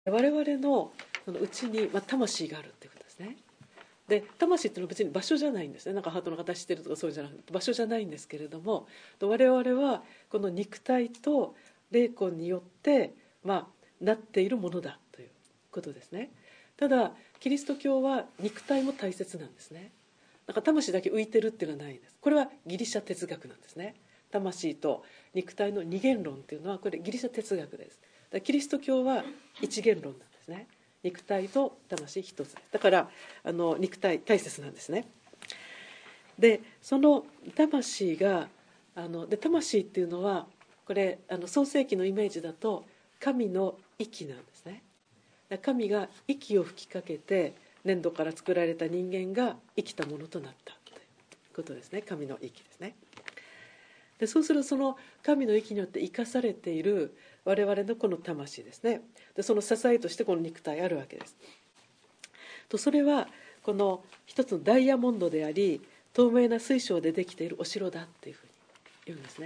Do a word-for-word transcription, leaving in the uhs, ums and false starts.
我々のそのうちに、まあ、魂があるっていうことですね。で魂っていうのは別に場所じゃないんですね。なんかハートの形してるとかそういうんじゃなくて場所じゃないんですけれども、我々はこの肉体と霊魂によって、まあ、なっているものだということですね。ただキリスト教は肉体も大切なんですね。なんか魂だけ浮いてるっていうのはないんです。これはギリシャ哲学なんですね。魂と肉体の二元論っていうのはこれギリシャ哲学です。だからキリスト教は一元論なんですね。肉体と魂一つだからあの肉体大切なんですね。でその魂があので魂っていうのはこれあの創世記のイメージだと神の息なんですね。神が息を吹きかけて粘土から作られた人間が生きたものとなったということですね。神の息ですね。でそうするとその神の息によって生かされている我々のこの魂ですね。でその支えとしてこの肉体あるわけです。とそれはこの一つのダイヤモンドであり透明な水晶でできているお城だっていうふうに言うんですね。